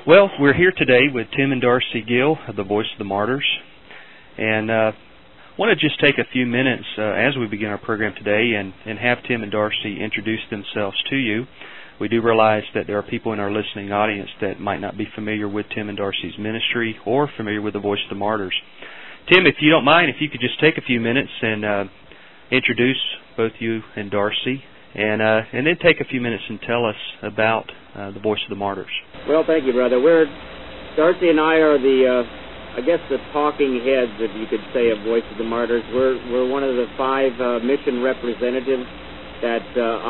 Well, we're here today with Tim and Darcy Gill of the Voice of the Martyrs, and want to just take a few minutes as we begin our program today and have Tim and Darcy introduce themselves to you. We do realize that there are people in our listening audience that might not be familiar with Tim and Darcy's ministry or familiar with the Voice of the Martyrs. Tim, if you don't mind, if you could just take a few minutes and introduce both you and Darcy, and then take a few minutes and tell us about the Voice of the Martyrs. Well, thank you, brother. Darcy and I are the talking heads, if you could say, of Voice of the Martyrs. We're one of the 5 mission representatives that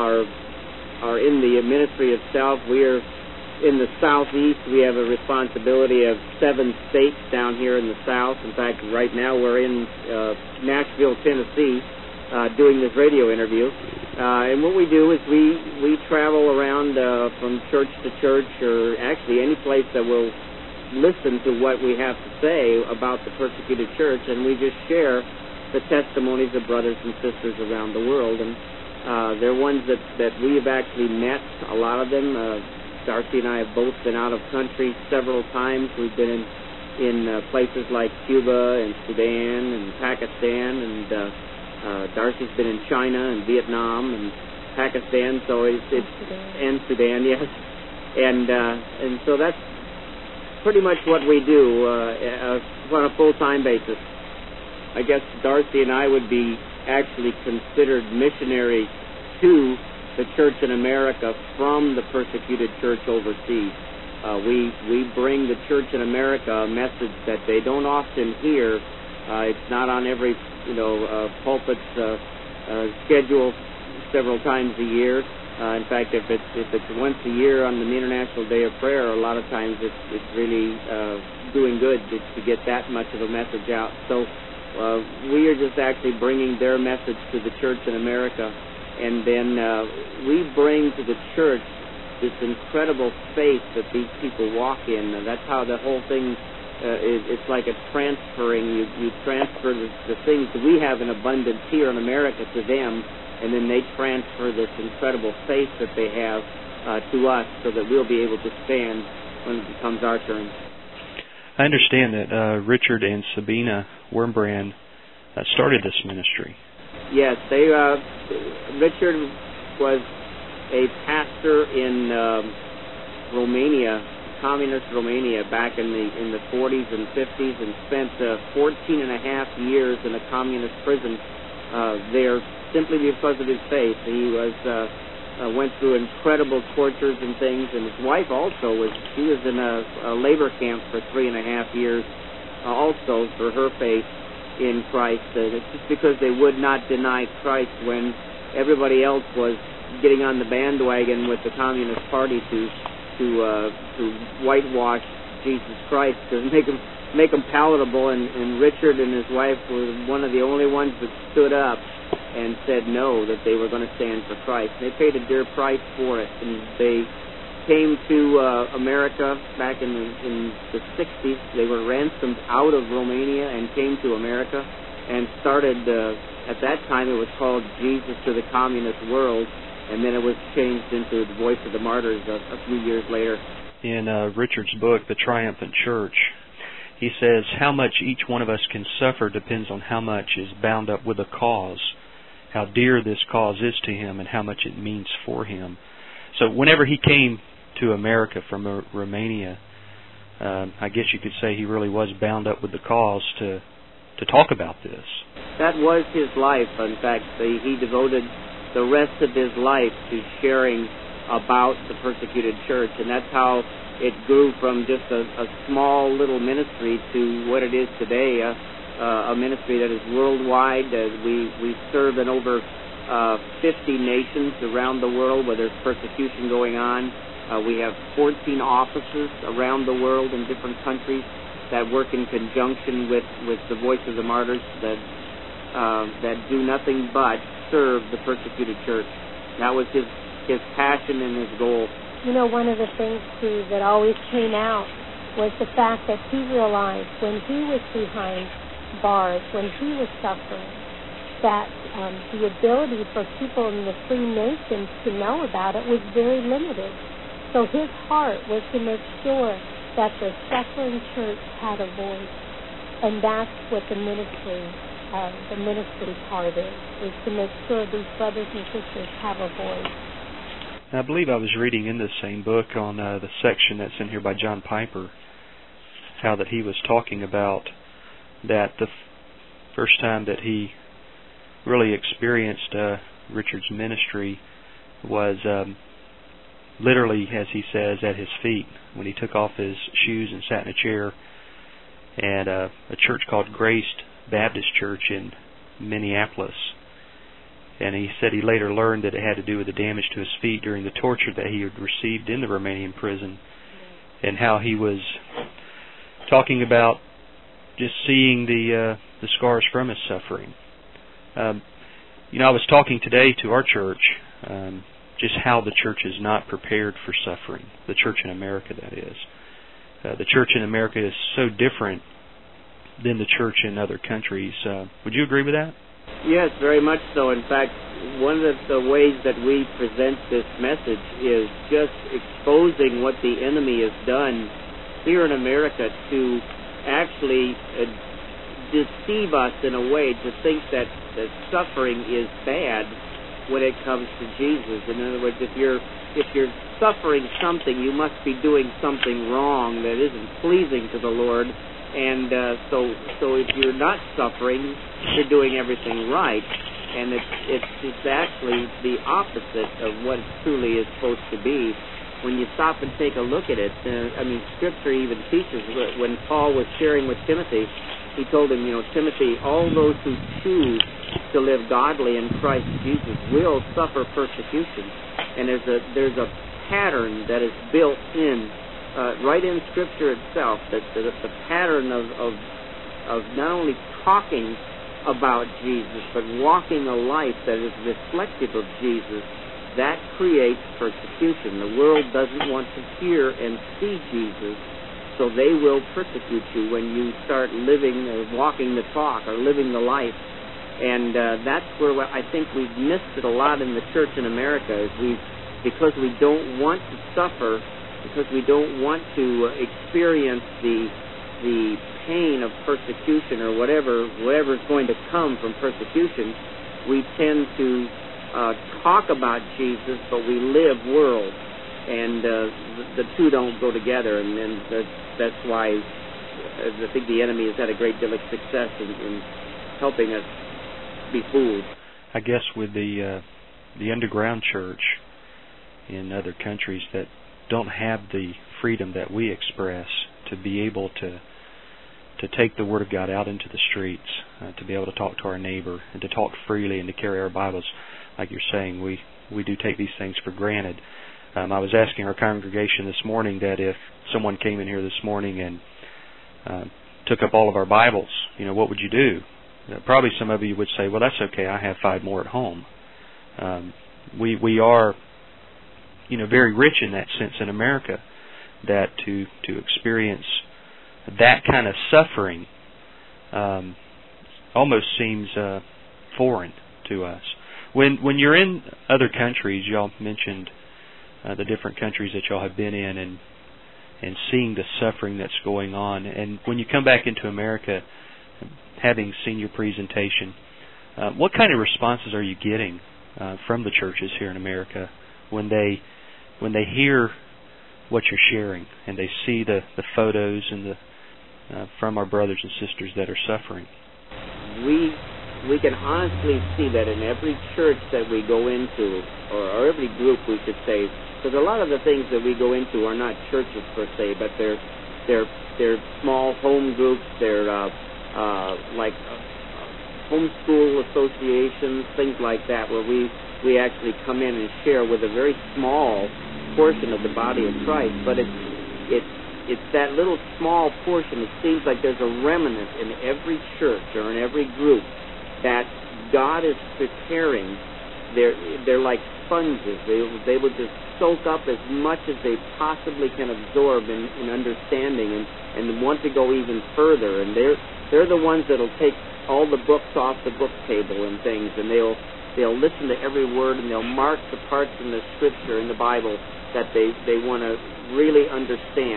are in the ministry itself. We are in the southeast. We have a responsibility of 7 states down here in the south. In fact, right now we're in Nashville, Tennessee, doing this radio interview. And what we do is we travel around from church to church, or actually any place that will listen to what we have to say about the persecuted church, and we just share the testimonies of brothers and sisters around the world. And they're ones that we have actually met, a lot of them. Darcy and I have both been out of country several times. We've been in places like Cuba and Sudan and Pakistan, and Darcy's been in China and Vietnam and Pakistan, so and Sudan, yes, and so that's pretty much what we do on a full-time basis. I guess Darcy and I would be actually considered missionary to the church in America from the persecuted church overseas. We bring the church in America a message that they don't often hear. It's not on every pulpit's schedule several times a year. In fact, if it's once a year on the International Day of Prayer, a lot of times it's really doing good to get that much of a message out. So we are just actually bringing their message to the church in America, and then we bring to the church this incredible faith that these people walk in. That's how the whole thing it's like a transferring. You transfer the things that we have in abundance here in America to them, and then they transfer this incredible faith that they have to us, so that we'll be able to stand when it becomes our turn. I understand that Richard and Sabina Wurmbrand started this ministry. Yes, Richard was a pastor in Romania, communist Romania, back in the 40s and 50s, and spent 14 and a half years in a communist prison there simply because of his faith. He went through incredible tortures and things, and his wife also was in a labor camp for 3.5 years also for her faith in Christ. It's just because they would not deny Christ when everybody else was getting on the bandwagon with the Communist Party to whitewash Jesus Christ, to make him palatable, and Richard and his wife were one of the only ones that stood up and said no, that they were going to stand for Christ. They paid a dear price for it, and they came to America back in the 60s. They were ransomed out of Romania and came to America and started, at that time it was called Jesus to the Communist World, and then it was changed into the Voice of the Martyrs a few years later. In Richard's book, The Triumphant Church, he says, how much each one of us can suffer depends on how much is bound up with a cause, how dear this cause is to him, and how much it means for him. So whenever he came to America from Romania, I guess you could say he really was bound up with the cause to talk about this. That was his life. In fact, he devoted the rest of his life to sharing about the persecuted church, and that's how it grew from just a small little ministry to what it is today, a ministry that is worldwide. We serve in over 50 nations around the world where there's persecution going on. We have 14 offices around the world in different countries that work in conjunction with the Voice of the Martyrs that do nothing but serve the persecuted church. That was his passion and his goal. You know, one of the things, too, that always came out was the fact that he realized when he was behind bars, when he was suffering, that the ability for people in the free nations to know about it was very limited. So his heart was to make sure that the suffering church had a voice, and that's what the ministry part is to make sure these brothers and sisters have a voice. I believe I was reading in the same book on the section that's in here by John Piper, how that he was talking about that the first time that he really experienced Richard's ministry was literally, as he says, at his feet, when he took off his shoes and sat in a chair at a church called Grace Baptist Church in Minneapolis. And he said he later learned that it had to do with the damage to his feet during the torture that he had received in the Romanian prison, and how he was talking about just seeing the scars from his suffering. I was talking today to our church, just how the church is not prepared for suffering. The church in America, that is. The church in America is so different than the church in other countries. Would you agree with that? Yes, very much so. In fact, one of the ways that we present this message is just exposing what the enemy has done here in America to actually deceive us in a way to think that suffering is bad when it comes to Jesus. In other words, if you're suffering something, you must be doing something wrong that isn't pleasing to the Lord. And so if you're not suffering, you're doing everything right. And it's actually the opposite of what it truly is supposed to be. When you stop and take a look at it, Scripture even teaches, when Paul was sharing with Timothy, he told him, Timothy, all those who choose to live godly in Christ Jesus will suffer persecution. And there's a pattern that is built in right in Scripture itself, that the pattern of not only talking about Jesus, but walking a life that is reflective of Jesus, that creates persecution. The world doesn't want to hear and see Jesus, so they will persecute you when you start living or walking the talk or living the life. And that's where I think we've missed it a lot in the church in America, is because we don't want to suffer, because we don't want to experience the pain of persecution or whatever's going to come from persecution, we tend to talk about Jesus, but we live world, and the two don't go together, and that's why I think the enemy has had a great deal of success in helping us be fooled. I guess with the underground church in other countries that don't have the freedom that we express to be able to take the Word of God out into the streets, to be able to talk to our neighbor and to talk freely and to carry our Bibles, like you're saying, we do take these things for granted. I was asking our congregation this morning that if someone came in here this morning and took up all of our Bibles, what would you do? Probably some of you would say, well, that's okay, I have 5 more at home. We are very rich in that sense in America, that to experience that kind of suffering almost seems foreign to us. When you're in other countries, y'all mentioned the different countries that y'all have been in and seeing the suffering that's going on. And when you come back into America, having seen your presentation, what kind of responses are you getting from the churches here in America when they hear what you're sharing and they see the photos and from our brothers and sisters that are suffering? We can honestly see that in every church that we go into, or every group, we should say, because a lot of the things that we go into are not churches per se, but they're small home groups. They're like homeschool associations, things like that, where we actually come in and share with a very small portion of the body of Christ. But it's that little small portion. It seems like there's a remnant in every church or in every group that God is preparing. They're like sponges. They will just soak up as much as they possibly can absorb in understanding and want to go even further. And they're the ones that'll take all the books off the book table and things, and they'll listen to every word, and they'll mark the parts in the Scripture in the Bible that they want to really understand.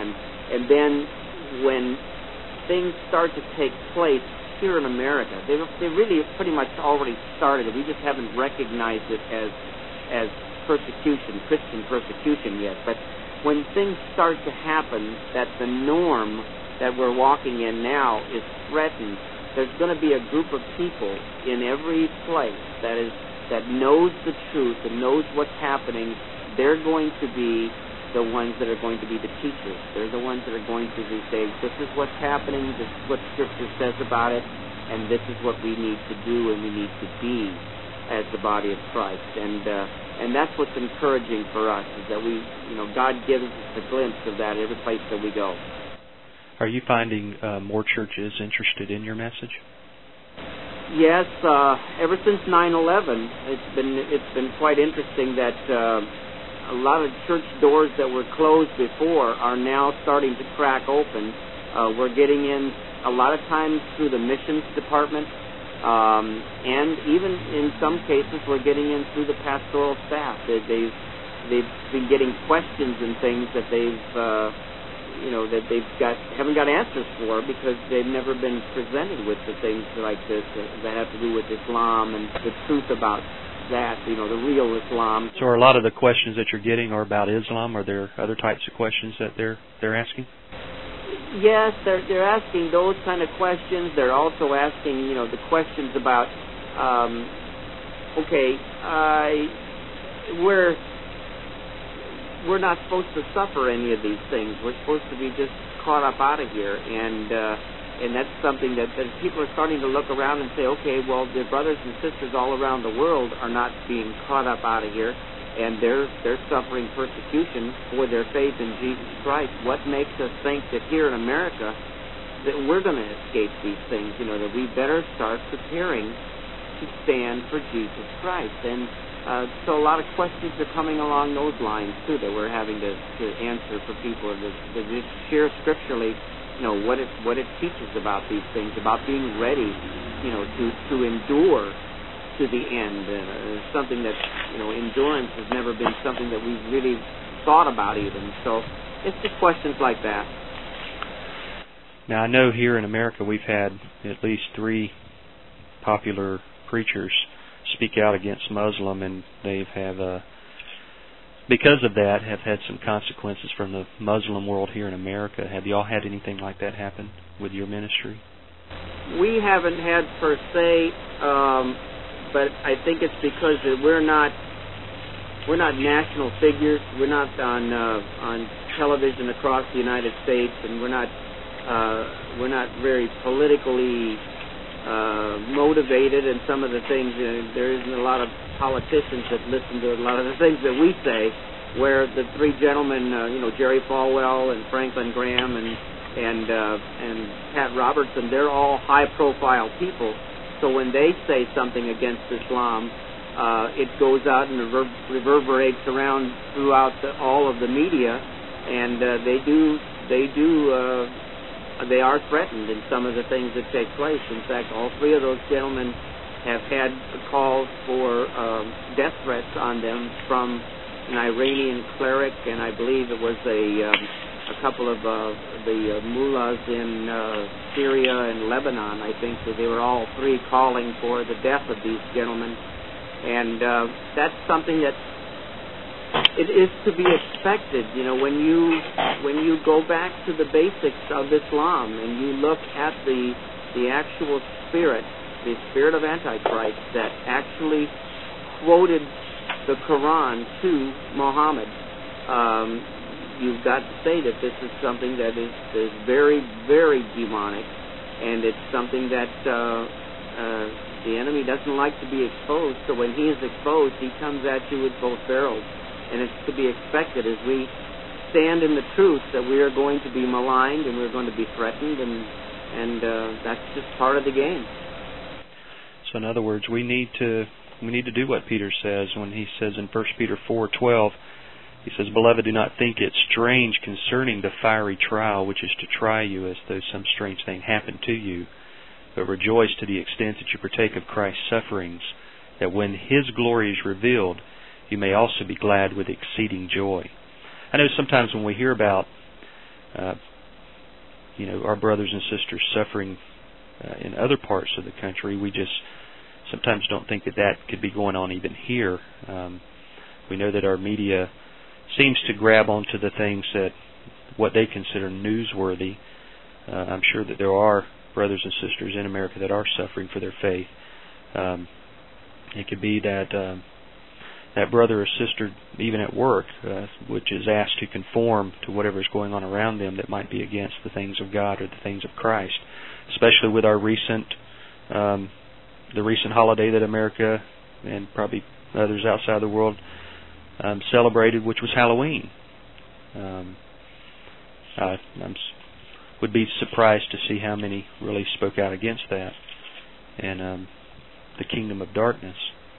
And then when things start to take place here in America, they really pretty much already started. We just haven't recognized it as persecution, Christian persecution yet. But when things start to happen, that the norm that we're walking in now is threatened, there's going to be a group of people in every place that knows the truth and knows what's happening. They're going to be the ones that are going to be the teachers. They're the ones that are going to be saying, this is what's happening, this is what Scripture says about it, and this is what we need to do and we need to be as the body of Christ. And that's what's encouraging for us, is that God gives us a glimpse of that every place that we go. Are you finding more churches interested in your message? Yes, ever since 9/11, it's been quite interesting that a lot of church doors that were closed before are now starting to crack open. We're getting in a lot of times through the missions department, and even in some cases we're getting in through the pastoral staff. They've been getting questions and things that haven't got answers for, because they've never been presented with the things like this that have to do with Islam and the truth about that, the real Islam. So are a lot of the questions that you're getting are about Islam? Are there other types of questions that they're asking? Yes, they're asking those kind of questions. They're also asking, the questions about, we're not supposed to suffer any of these things. We're supposed to be just caught up out of here, and that's something that people are starting to look around and say, okay, well, their brothers and sisters all around the world are not being caught up out of here, and they're suffering persecution for their faith in Jesus Christ. What makes us think that here in America that we're going to escape these things? That we better start preparing to stand for Jesus Christ. And so a lot of questions are coming along those lines too that we're having to answer for people, to just share scripturally, what it teaches about these things, about being ready, to endure to the end. Something that endurance has never been something that we've really thought about even. So it's just questions like that. Now I know here in America we've had at least 3 popular preachers speak out against Muslim, and they have, because of that, have had some consequences from the Muslim world here in America. Have you all had anything like that happen with your ministry? We haven't had per se, but I think it's because we're not national figures. We're not on television across the United States, and we're not very politically motivated, and some of the things, there isn't a lot of politicians that listen to a lot of the things that we say, where the 3 gentlemen, Jerry Falwell and Franklin Graham and Pat Robertson, they're all high-profile people. So when they say something against Islam, it goes out and reverberates around throughout all of the media, and they are threatened in some of the things that take place. In fact, all 3 of those gentlemen have had calls for death threats on them from an Iranian cleric, and I believe it was a couple of the mullahs in Syria and Lebanon. I think that they were all 3 calling for the death of these gentlemen, and that's something that it is to be expected. When you go back to the basics of Islam and you look at the actual spirit, the spirit of Antichrist that actually quoted the Quran to Muhammad, you've got to say that this is something that is very, very demonic, and it's something that the enemy doesn't like to be exposed. So when he is exposed, he comes at you with both barrels. And it's to be expected as we stand in the truth that we are going to be maligned and we're going to be threatened, and that's just part of the game. So in other words, we need to do what Peter says when he says in 1 Peter 4:12, he says, "Beloved, do not think it strange concerning the fiery trial which is to try you as though some strange thing happened to you, but rejoice to the extent that you partake of Christ's sufferings, that when His glory is revealed, you may also be glad with exceeding joy." I know sometimes when we hear about our brothers and sisters suffering in other parts of the country. We just sometimes don't think that could be going on even here. We know that our media seems to grab onto the things that what they consider newsworthy. I'm sure that there are brothers and sisters in America that are suffering for their faith. It could be that that brother or sister, even at work, which is asked to conform to whatever is going on around them that might be against the things of God or the things of Christ. Especially with our recent holiday that America and probably others outside the world celebrated, which was Halloween. I would be surprised to see how many really spoke out against that and the kingdom of darkness.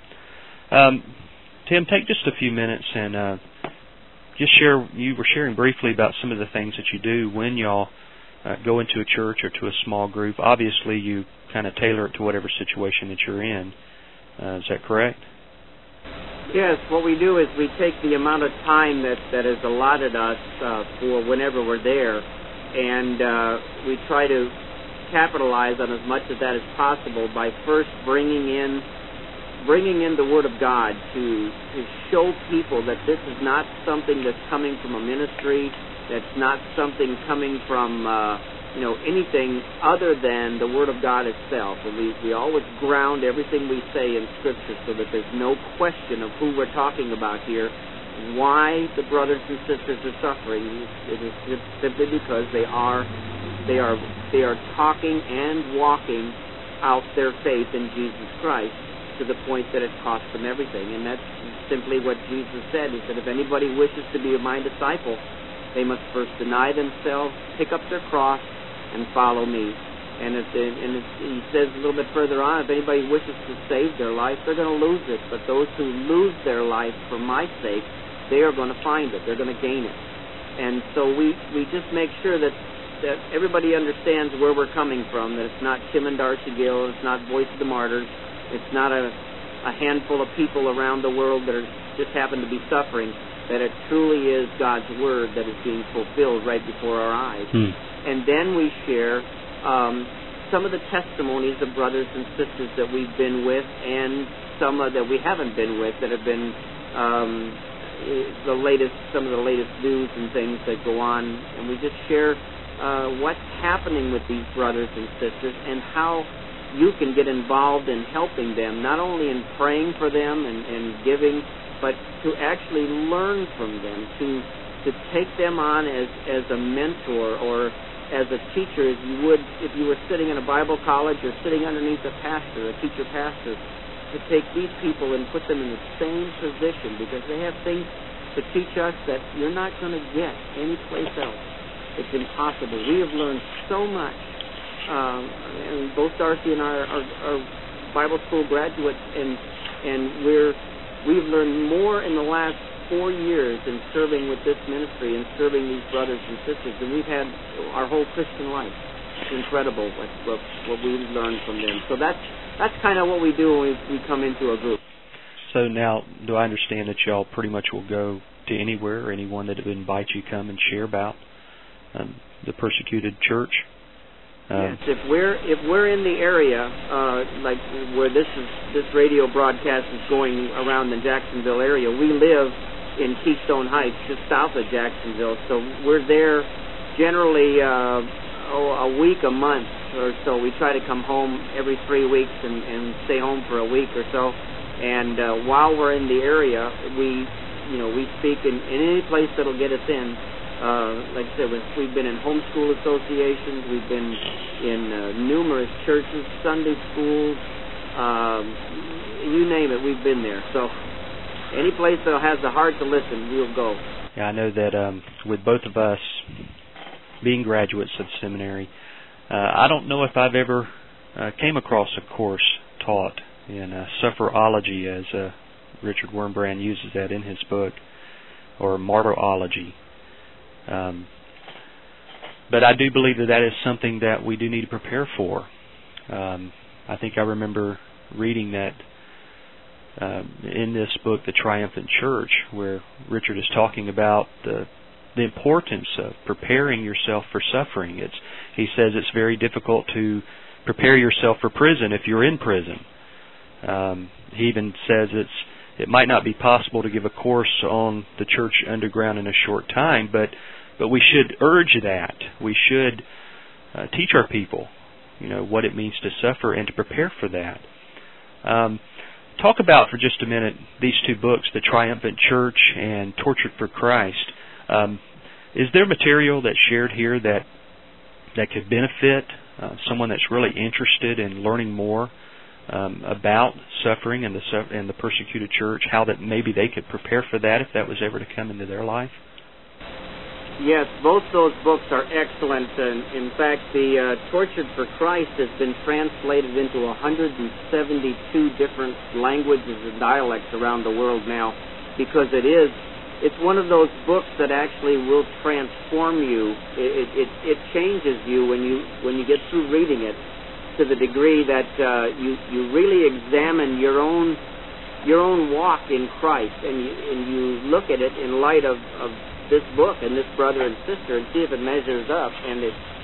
Tim, take just a few minutes and just share. You were sharing briefly about some of the things that you do when y'all go into a church or to a small group. Obviously, you kind of tailor it to whatever situation that you're in. Is that correct? Yes. What we do is we take the amount of time that is allotted us for whenever we're there, and we try to capitalize on as much of that as possible by first bringing in the Word of God to show people that this is not something that's coming from a ministry, that's not something coming from anything other than the Word of God itself. And we always ground everything we say in Scripture so that there's no question of who we're talking about here, why the brothers and sisters are suffering. It is simply because they are talking and walking out their faith in Jesus Christ to the point that it costs them everything. And that's simply what Jesus said. He said, if anybody wishes to be my disciple, they must first deny themselves, pick up their cross, and follow me. And he says a little bit further on, if anybody wishes to save their life, they're going to lose it. But those who lose their life for my sake, they are going to find it. They're going to gain it. And so we just make sure that everybody understands where we're coming from, that it's not Tim and Darcy Gill, it's not Voice of the Martyrs, it's not a handful of people around the world that just happen to be suffering, that it truly is God's Word that is being fulfilled right before our eyes. And then we share some of the testimonies of brothers and sisters that we've been with and some that we haven't been with that have been some of the latest news and things that go on. And we just share what's happening with these brothers and sisters and how you can get involved in helping them, not only in praying for them and giving, but to actually learn from them, to take them on as a mentor or as a teacher, as you would if you were sitting in a Bible college or sitting underneath a pastor, a teacher pastor, to take these people and put them in the same position, because they have things to teach us that you're not going to get anyplace else. It's impossible. We have learned so much. And both Darcy and I are Bible school graduates, and we've learned more in the last 4 years in serving with this ministry and serving these brothers and sisters than we've had our whole Christian life. It's incredible what we've learned from them. So that's kind of what we do when we come into a group. So now, do I understand that y'all pretty much will go to anywhere or anyone that would invite you to come and share about the persecuted church? Yes, if we're in the area, like where this radio broadcast is going around the Jacksonville area, we live in Keystone Heights, just south of Jacksonville. So we're there generally a week, a month or so. We try to come home every 3 weeks and stay home for a week or so. And while we're in the area, we speak in any place that'll get us in. Like I said, we've been in homeschool associations, we've been in numerous churches, Sunday schools, you name it, we've been there. So any place that has the heart to listen, we'll go. Yeah, I know that with both of us being graduates of seminary, I don't know if I've ever came across a course taught in sufferology, as Richard Wurmbrand uses that in his book, or martyrology. But I do believe that is something that we do need to prepare for. I think I remember reading that in this book, The Triumphant Church, where Richard is talking about the the importance of preparing yourself for suffering. He says it's very difficult to prepare yourself for prison if you're in prison. He even says it might not be possible to give a course on the church underground in a short time, but we should urge that. We should teach our people, what it means to suffer and to prepare for that. Talk about for just a minute these two books, The Triumphant Church and Tortured for Christ. Is there material that's shared here that could benefit someone that's really interested in learning more about suffering and the persecuted church, how that maybe they could prepare for that if that was ever to come into their life? Yes, both those books are excellent. And in fact, the Tortured for Christ has been translated into 172 different languages and dialects around the world now, because it's one of those books that actually will transform you. It changes you when you get through reading it, to the degree that you really examine your own walk in Christ, and you look at it in light of this book and this brother and sister, and see if it measures up, and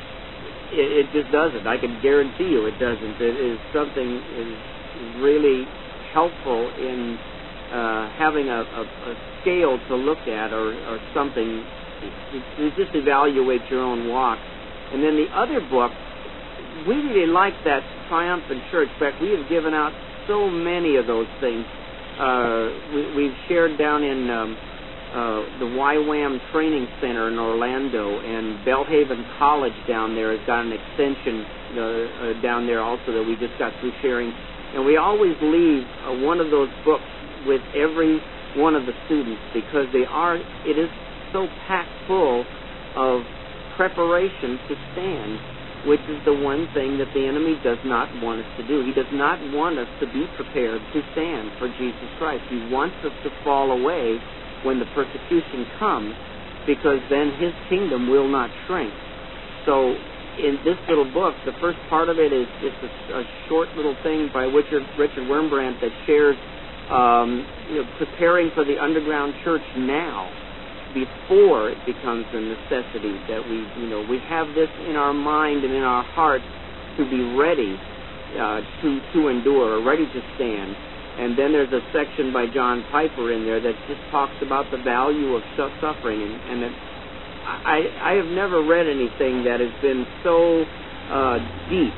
it just doesn't. I can guarantee you it doesn't. It is something is really helpful in having a scale to look at, or something to just evaluate your own walk. And then the other book, we really like that Triumphant Church. In fact, we have given out so many of those things. We've shared down in the YWAM Training Center in Orlando, and Belhaven College down there has got an extension down there also that we just got through sharing. And we always leave one of those books with every one of the students, because it is so packed full of preparation to stand, which is the one thing that the enemy does not want us to do. He does not want us to be prepared to stand for Jesus Christ. He wants us to fall away when the persecution comes, because then his kingdom will not shrink. So in this little book, the first part of it is just a short little thing by Richard Wurmbrand that shares preparing for the underground church now, before it becomes a necessity, that we have this in our mind and in our heart to be ready to endure, or ready to stand. And then there's a section by John Piper in there that just talks about the value of suffering, and I have never read anything that has been so deep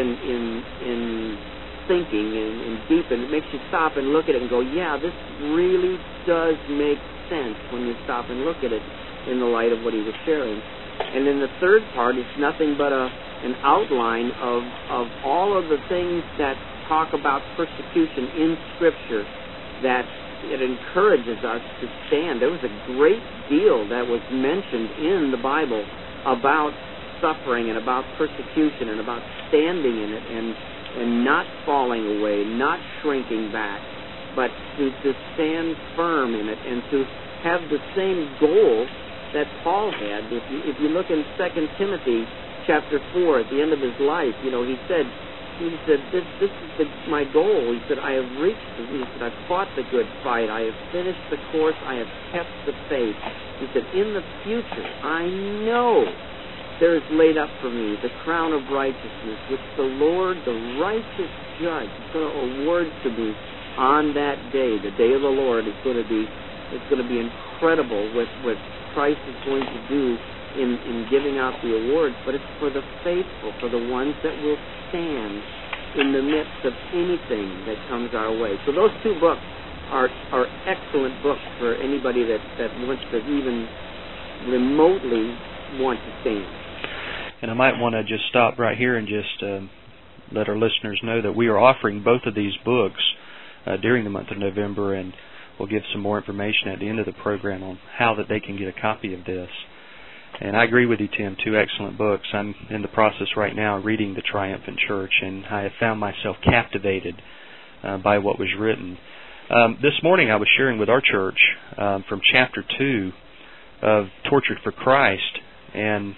in thinking and deep, and it makes you stop and look at it and go, yeah, this really does make sense when you stop and look at it in the light of what he was sharing. And then the third part is nothing but an outline of all of the things that talk about persecution in Scripture, that it encourages us to stand. There was a great deal that was mentioned in the Bible about suffering and about persecution and about standing in it and not falling away, not shrinking back, but to stand firm in it and to have the same goal that Paul had. If you look in 2 Timothy chapter 4, at the end of his life, he said, this is my goal. He said, I have reached it. He said, I've fought the good fight. I have finished the course. I have kept the faith. He said, in the future, I know there is laid up for me the crown of righteousness, which the Lord, the righteous judge, is going to award to me on that day. The day of the Lord is going to be incredible what Christ is going to do in giving out the awards, but it's for the faithful, for the ones that will stand in the midst of anything that comes our way. So those two books are excellent books for anybody that wants to even remotely want to stand. And I might want to just stop right here and just let our listeners know that we are offering both of these books during the month of November, and we'll give some more information at the end of the program on how that they can get a copy of this. And I agree with you, Tim, two excellent books. I'm in the process right now of reading The Triumphant Church, and I have found myself captivated by what was written. This morning I was sharing with our church from chapter 2 of Tortured for Christ, and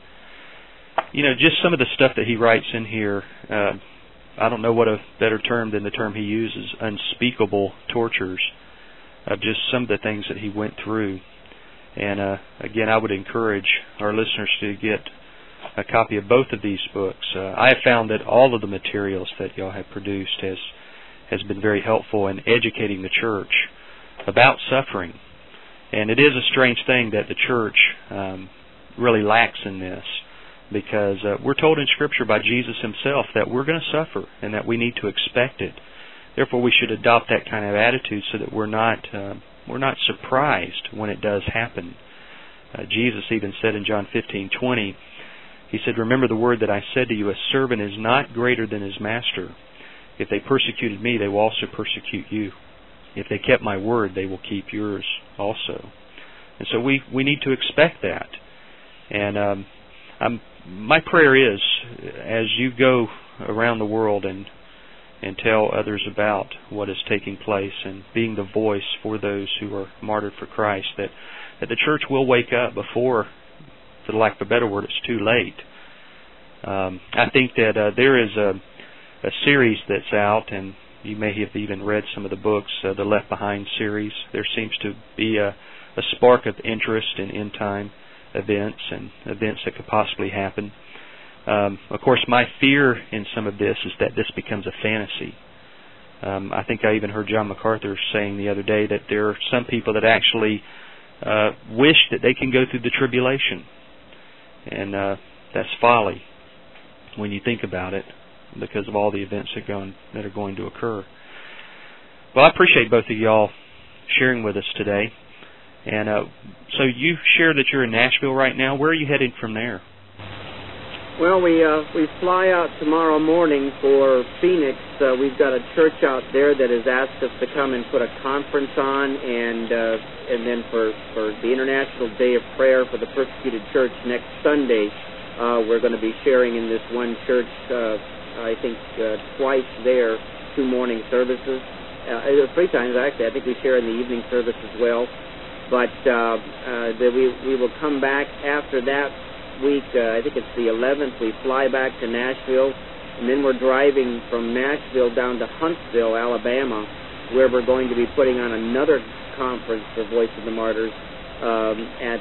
just some of the stuff that he writes in here, I don't know what a better term than the term he uses, unspeakable tortures, of just some of the things that he went through. And again, I would encourage our listeners to get a copy of both of these books. I have found that all of the materials that y'all have produced has been very helpful in educating the church about suffering. And it is a strange thing that the church really lacks in this, because we're told in Scripture by Jesus himself that we're going to suffer and that we need to expect it. Therefore, we should adopt that kind of attitude so that we're not surprised when it does happen. Jesus even said in John 15:20, he said, "Remember the word that I said to you, a servant is not greater than his master. If they persecuted me, they will also persecute you. If they kept my word, they will keep yours also." And so we need to expect that. And my prayer is, as you go around the world and tell others about what is taking place and being the voice for those who are martyred for Christ, that the church will wake up before, for the lack of a better word, it's too late. I think that there is a series that's out, and you may have even read some of the books, the Left Behind series. There seems to be a spark of interest in end-time events and events that could possibly happen. Of course, my fear in some of this is that this becomes a fantasy. I think I even heard John MacArthur saying the other day that there are some people that actually wish that they can go through the tribulation. And that's folly when you think about it, because of all the events that are going to occur. Well, I appreciate both of y'all sharing with us today. And so you share that you're in Nashville right now. Where are you heading from there? Well, we fly out tomorrow morning for Phoenix. We've got a church out there that has asked us to come and put a conference on, and then for the International Day of Prayer for the Persecuted Church next Sunday, we're going to be sharing in this one church. I think twice there, 2 morning services, 3 times actually. I think we share in the evening service as well. But we will come back after that week. I think it's the 11th. We fly back to Nashville, and then we're driving from Nashville down to Huntsville, Alabama, where we're going to be putting on another conference for Voice of the Martyrs at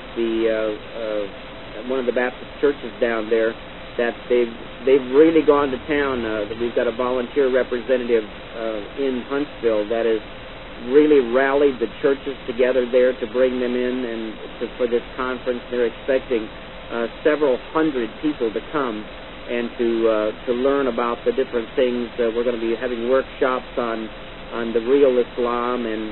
one of the Baptist churches down there. That they've really gone to town. We've got a volunteer representative in Huntsville that is really rallied the churches together there to bring them in and for this conference. They're expecting several hundred people to come and to learn about the different things. We're going to be having workshops on the real Islam and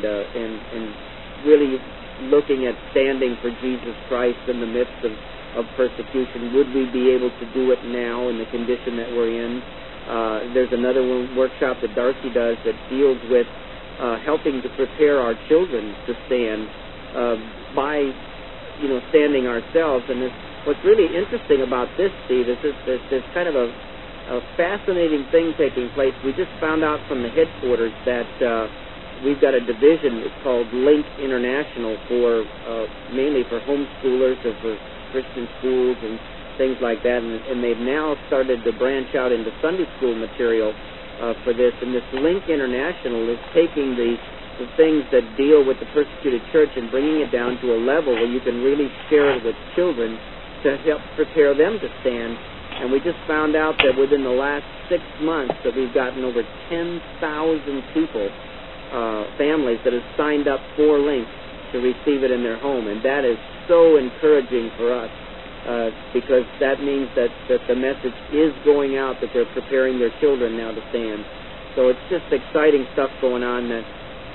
really looking at standing for Jesus Christ in the midst of persecution. Would we be able to do it now in the condition that we're in? There's another workshop that Darcy does that deals with helping to prepare our children to stand by, standing ourselves. And what's really interesting about this, Steve, is there's kind of a fascinating thing taking place. We just found out from the headquarters that we've got a division. It's called Link International mainly for homeschoolers or for Christian schools and things like that. And they've now started to branch out into Sunday school material for this. And this Link International is taking the things that deal with the persecuted church and bringing it down to a level where you can really share it with children to help prepare them to stand. And we just found out that within the last 6 months that we've gotten over 10,000 people, families that have signed up for Link to receive it in their home. And that is so encouraging for us because that means that the message is going out, that they're preparing their children now to stand. So it's just exciting stuff going on that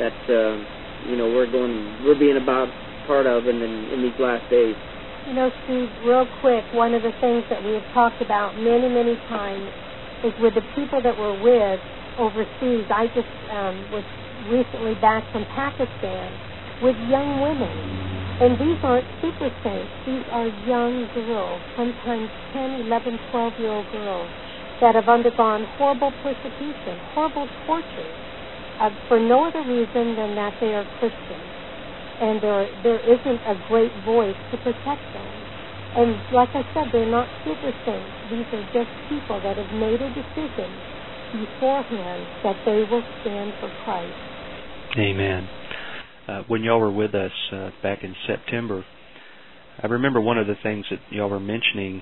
we're being about part of in these last days. Steve, real quick, one of the things that we have talked about many, many times is with the people that we're with overseas. I just was recently back from Pakistan with young women. And these aren't super saints. These are young girls, sometimes 10, 11, 12-year-old girls that have undergone horrible persecution, horrible torture, for no other reason than that they are Christians. And there isn't a great voice to protect them. And like I said, they're not super saints. These are just people that have made a decision beforehand that they will stand for Christ. Amen. When y'all were with us back in September, I remember one of the things that y'all were mentioning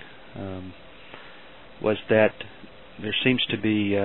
was that there seems to be,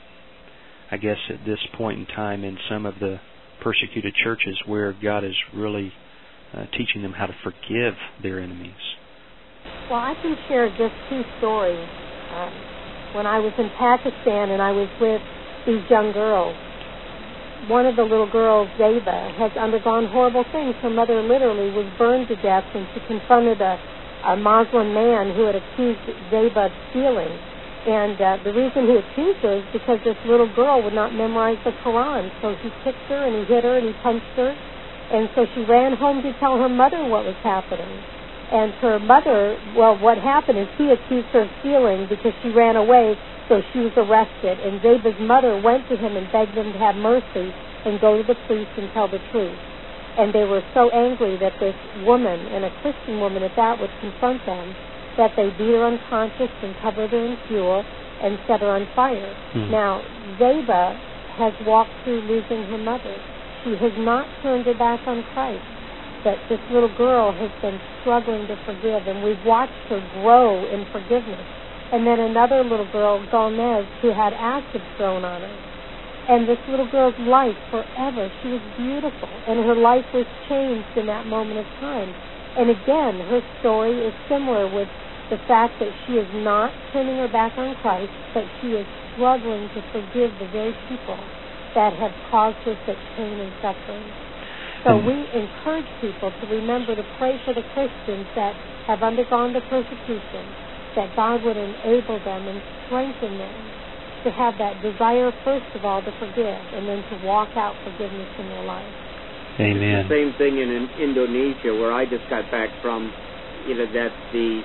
I guess at this point in time in some of the persecuted churches where God is really teaching them how to forgive their enemies. Well, I can share just two stories. When I was in Pakistan and I was with these young girls, one of the little girls, Zeba, has undergone horrible things. Her mother literally was burned to death, and she confronted a Muslim man who had accused Zeba of stealing. And the reason he accused her is because this little girl would not memorize the Quran. So he kicked her and he hit her and he punched her. And so she ran home to tell her mother what was happening. And her mother, well, what happened is he accused her of stealing because she ran away, so she was arrested. And Zeba's mother went to him and begged him to have mercy and go to the police and tell the truth. And they were so angry that this woman, and a Christian woman at that, would confront them, that they beat her unconscious and covered her in fuel and set her on fire. Now, Zeba has walked through losing her mother. She has not turned her back on Christ. But this little girl has been struggling to forgive, and we've watched her grow in forgiveness. And then another little girl, Gomez, who had acid thrown on her. And this little girl's life forever, she was beautiful, and her life was changed in that moment of time. And again, her story is similar with the fact that she is not turning her back on Christ, but she is struggling to forgive the very people that have caused her such pain and suffering. So we encourage people to remember to pray for the Christians that have undergone the persecution, that God would enable them and strengthen them to have that desire, first of all, to forgive, and then to walk out forgiveness in their life. Amen. It's the same thing in Indonesia, where I just got back from, that the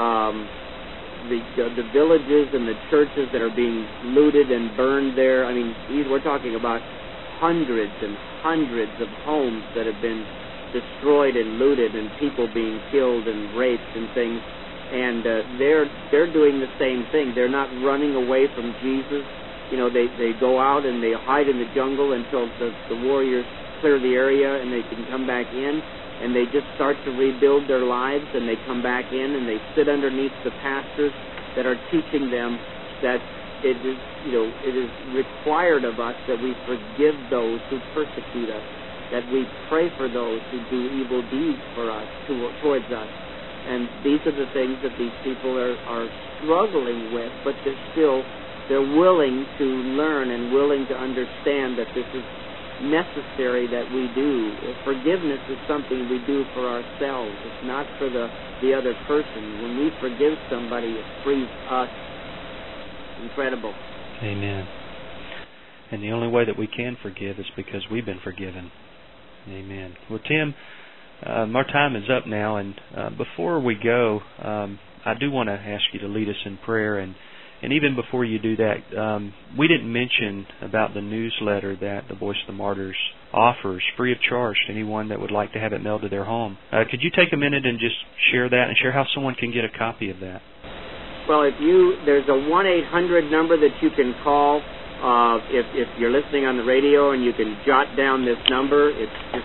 villages and the churches that are being looted and burned there. I mean, we're talking about hundreds and hundreds of homes that have been destroyed and looted, and people being killed and raped and things. And they're doing the same thing. They're not running away from Jesus. They go out and they hide in the jungle until the warriors clear the area and they can come back in. And they just start to rebuild their lives, and they come back in and they sit underneath the pastors that are teaching them that it is required of us that we forgive those who persecute us, that we pray for those who do evil deeds for us, towards us. And these are the things that these people are struggling with, but they're willing to learn and willing to understand that this is necessary that we do. Forgiveness is something we do for ourselves. It's not for the other person. When we forgive somebody, it frees us. Incredible. Amen. And the only way that we can forgive is because we've been forgiven. Amen. Well, Tim, our time is up now, and before we go, I do want to ask you to lead us in prayer, and even before you do that, we didn't mention about the newsletter that the Voice of the Martyrs offers free of charge to anyone that would like to have it mailed to their home. Could you take a minute and just share that and share how someone can get a copy of that? Well, there's a 1-800 number that you can call if you're listening on the radio, and you can jot down this number. It's just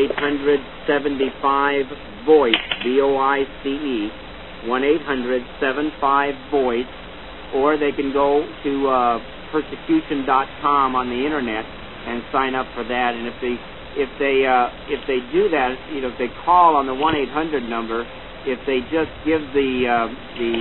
1-800-75-VOICE, VOICE, 1-800-75-VOICE, or they can go to persecution.com on the internet and sign up for that. And if they do that, if they call on the 1-800 number, if they just give the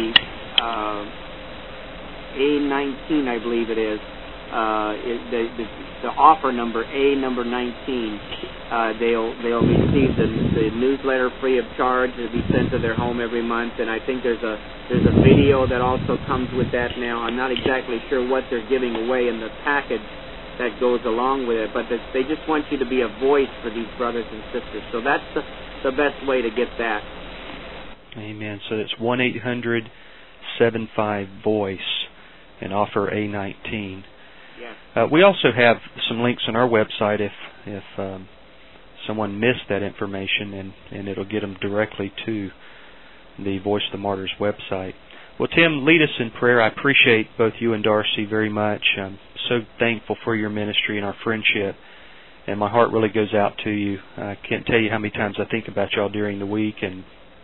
A19, I believe it is, the offer number A number 19, they'll receive the newsletter free of charge. It'll be sent to their home every month, and I think there's a video that also comes with that now. I'm not exactly sure what they're giving away in the package that goes along with it, but they just want you to be a voice for these brothers and sisters. So that's the best way to get that. Amen. So that's 1-800-75-VOICE and offer A19. Yeah. We also have some links on our website if someone missed that information, and it'll get them directly to the Voice of the Martyrs website. Well, Tim, lead us in prayer. I appreciate both you and Darcy very much. I'm so thankful for your ministry and our friendship, and my heart really goes out to you. I can't tell you how many times I think about y'all during the week, and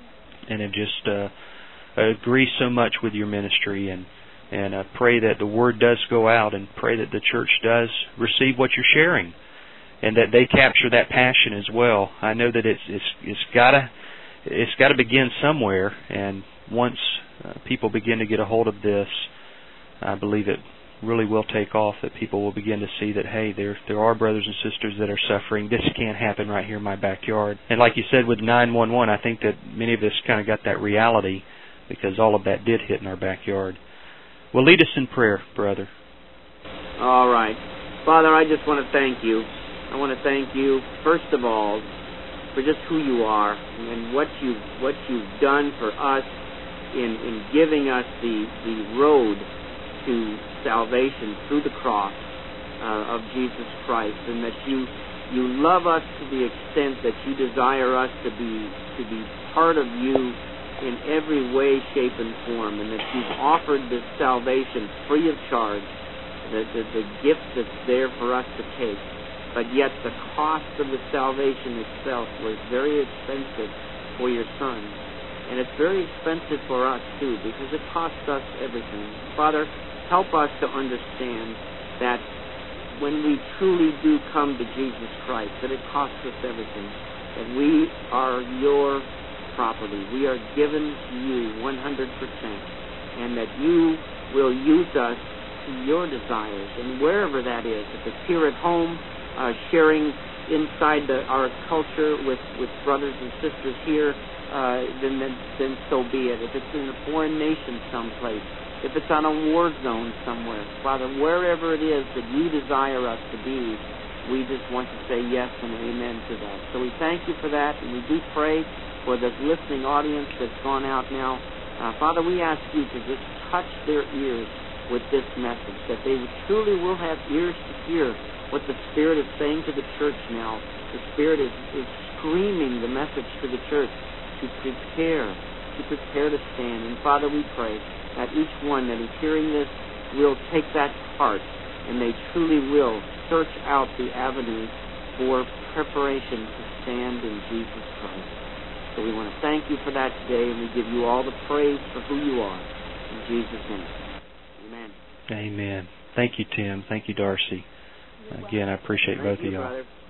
have just agree so much with your ministry, and pray that the word does go out, and pray that the church does receive what you're sharing, and that they capture that passion as well. I know that it's got to begin somewhere, and once people begin to get a hold of this, I believe it really will take off, that people will begin to see that, hey, there are brothers and sisters that are suffering. This can't happen right here in my backyard. And like you said with 911, I think that many of us kind of got that reality, because all of that did hit in our backyard. Well, lead us in prayer, brother. All right. Father, I just want to thank you. I want to thank you, first of all, for just who you are and what you've done for us in giving us the road to salvation through the cross of Jesus Christ, and that you love us to the extent that you desire us to be part of you in every way, shape, and form, and that you've offered this salvation free of charge, the gift that's there for us to take. But yet the cost of the salvation itself was very expensive for your Son. And it's very expensive for us, too, because it costs us everything. Father, help us to understand that when we truly do come to Jesus Christ, that it costs us everything, that we are your property. We are given to you 100%, and that you will use us to your desires, and wherever that is, if it's here at home, sharing inside our culture with brothers and sisters here, then so be it. If it's in a foreign nation someplace, if it's on a war zone somewhere, Father, wherever it is that you desire us to be, we just want to say yes and amen to that. So we thank you for that, and we do pray for the listening audience that's gone out now. Father, we ask you to just touch their ears with this message, that they truly will have ears to hear what the Spirit is saying to the church now. The Spirit is screaming the message to the church to prepare to stand. And Father, we pray that each one that is hearing this will take that to heart, and they truly will search out the avenues for preparation to stand in Jesus Christ. So we want to thank you for that today, and we give you all the praise for who you are. In Jesus' name. Amen. Amen. Thank you, Tim. Thank you, Darcy. Again, I appreciate both of y'all. Brother.